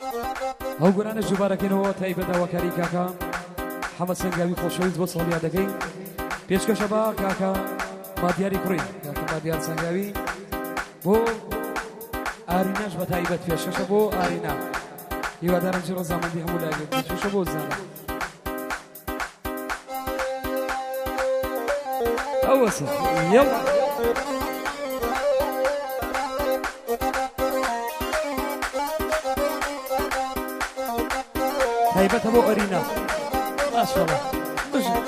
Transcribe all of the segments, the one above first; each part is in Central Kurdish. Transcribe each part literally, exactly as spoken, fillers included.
ئەو گۆرانە جوبارەکەینەوە تایبەتەوەکاری کاکە حەمەد سەنگاوی خۆشەویست بۆ ساڵیا دەکەین پێشکەشە بە کاکە مادیاری کوڕی کاکە مادیار سەنگاوی بۆ ئاریناش بە تایبەت پێشکەشە بۆ ئارینا هیوادارم چی ڕەزامەندی هەموو لاگێت پێشکەشە بۆ زانە ئەوەسە یەڵا تایبەتە بۆ ئەرینا ماشەڵڵا بژن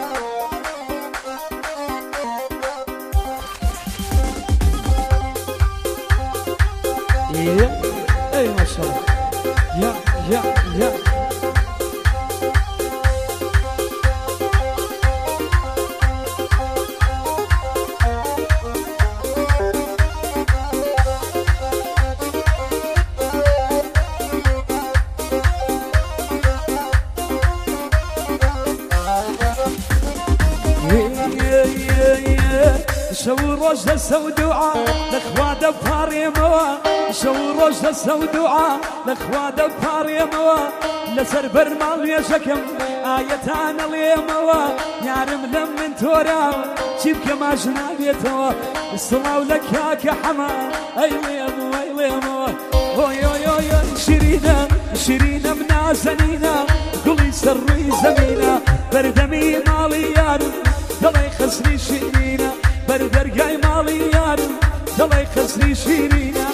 يا اي ما شاء الله يا يا يا شو روج السودوعة لخوا دبار يموا شو روج السودوعة لخوا دبار يموا لسر برمال يشكم آيتان اليموا يارم لمن تورا شبك ما جنابيتوا الصلاة لك يا كحما اي ليموا اي ليموا اوي اوي اوي شيرينا شيرينا منازنينا قولي سري زمينا بردمي مالي يارم دلي خسري شيرينا بردرقاي مالي يارم دلي خسري شيرينا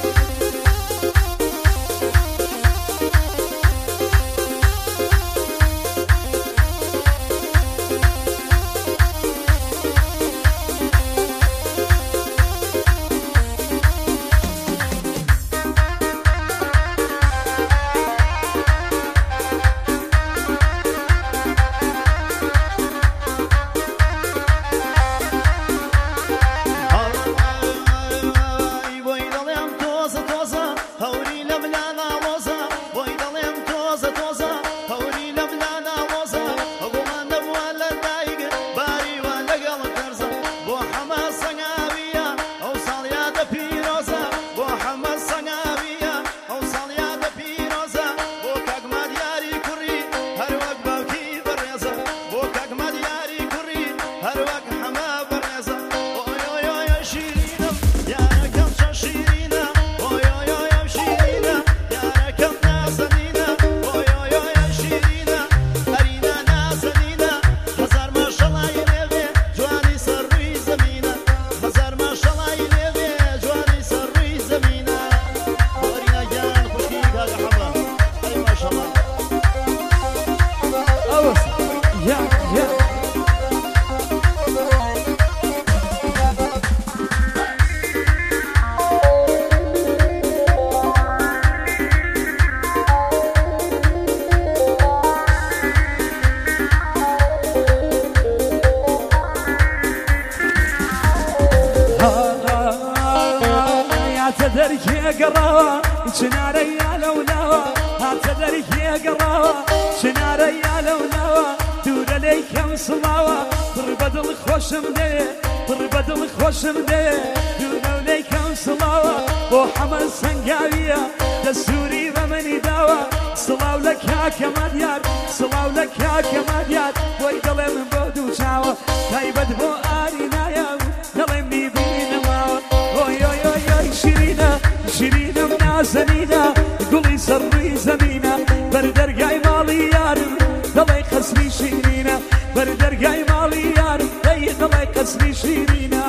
تدرك قراوة شناري يا لولاوة تدرك قراوة شناري يا لولاوة دور لي كم صلاوة ضربة الخوش مدي ضربة الخوش مدي دور لي كم صلاوة بو حمد سنقاوية دستوري بمني داوة صلاو لك يا كماديار صلاو لك يا كماديار ويدلي من بودو شاوة تايبت بو آرينا يا دلي مني بينا ماوة اوي اوي اوي شيرينا شيرينا منازنينا قولي سري زمينا بردرقاي مالي يارم دلي خسري شيرينا بردرقاي مالي يارم دلي خسري شيرينا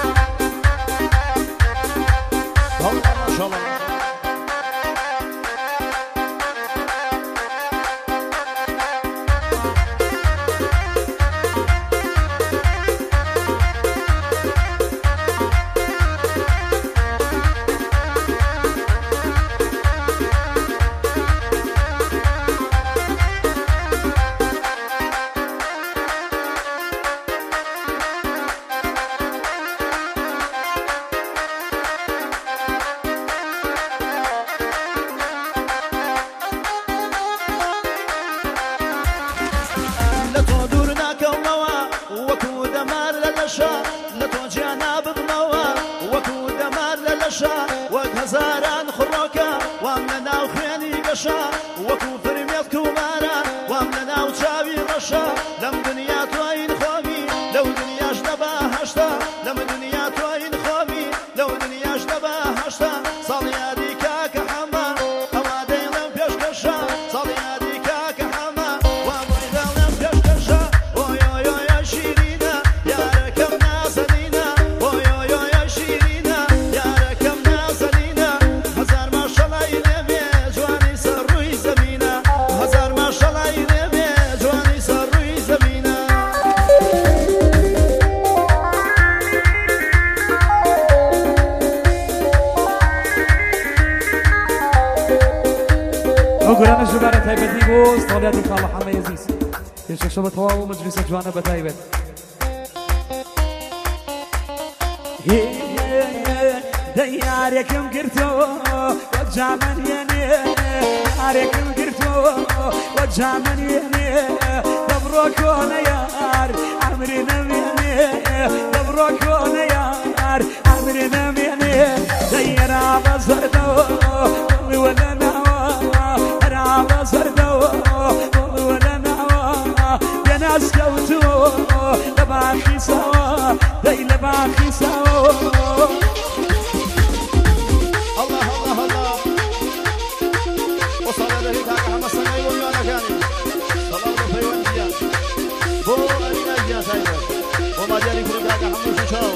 والله ما شاء الله کەشە وەکو فرمێت کومارە وام لە ناو چاوی ڕەشە لەم دنیا توین خۆمی لەو دنیاش دەبا هەشتا لەم دنیا توین خۆمی لەو دنیاش دەبا هەشتا ساڵی یادی کاکە حەما ئەوا دەیڵێم پێشکەشە ساڵی یادی کاکە حەما وا بۆی دەڵێم پێشکەشە ئۆی ئۆی ئۆی شیرینە یارەکەم نازەنینە ئۆی ئۆی ئۆی شیرینە یارەکەم نازەنینە هەزار ماشەڵای لێبێ جوانی سەر ڕووی زەمینە هەزار ماشەڵای لێبێ جوانی سەر ڕووی زەمینە ئەو گورانە ژمارە تایبەتی بۆ ساڵیاتی کاڵە حەمە عەزیز پێشکەشە بە تەواو مەجلیسە جوانە بە تایبەت دەی یارێکم گرتەوە وەک جامەنیێنێ یارێکم گرتەوە وەک جامەنیێنێ دەبڕۆ کۆنە یار ئەمری نەمێنێ دەبڕۆ کۆنە یار ئەمری نەمێنێ دەی هەرا بە زەردەوە وە لە ناوە هەرا بە زەردەوە وە لە ناوە بێناز کەوتووە لە باخی ساوە دەی لە باخی ساوە الله الله الله وصل هذا كاكا حەمە سەنای وەیوانەکانی سەڵاو بە پەیوەندیان بۆ ئەرینا گیان تایبەت بۆ مادیاری کوڕی کاکە حەمووشی چاو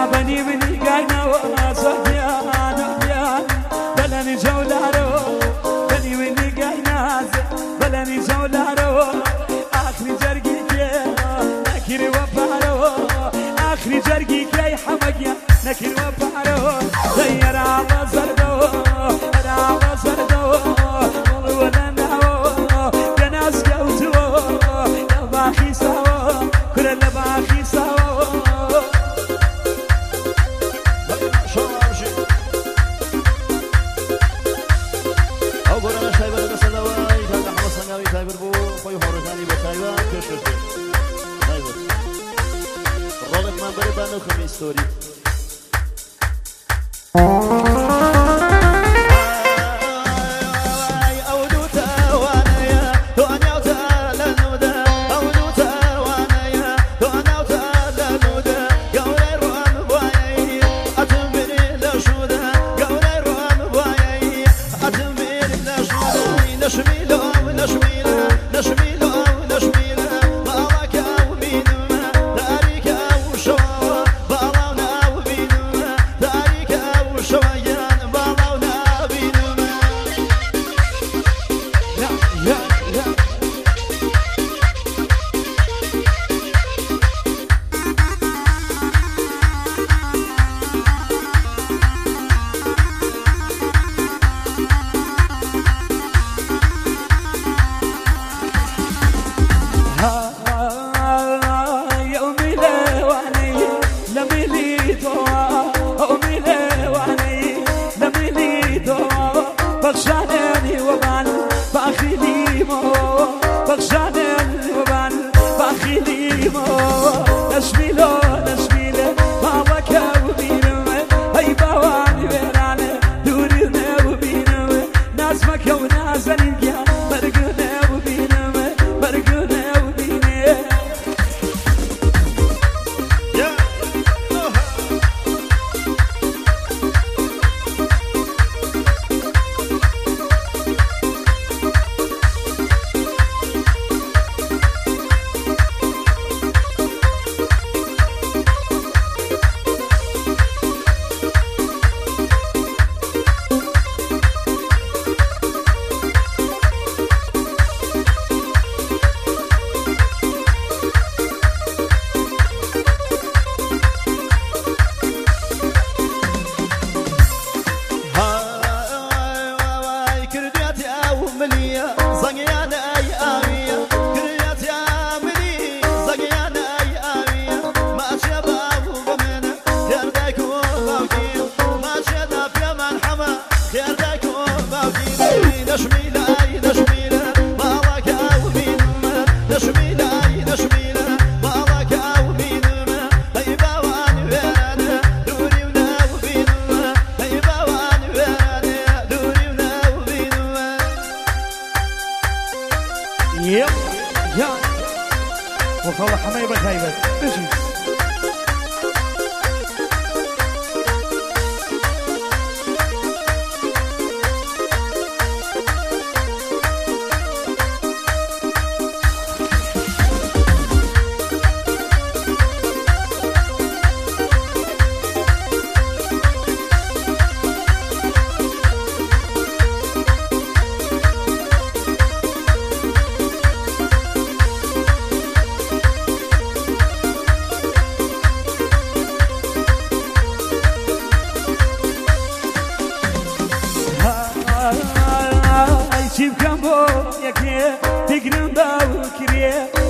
بني مني قاينا وصديان وحيان بلني جولارو بني مني قاينا بلني جولارو آخري جرقي كي نكري وفارو آخري جرقي كي حمقيا نكري وفارو غير عبا زردو عبا زردو ولا ناو جناس قوتو يباخي سوا كل اللباخي سوا no come story وخلق حمايبك هايبك اجي تجيب كم بو يا كيه تقرن داو كريه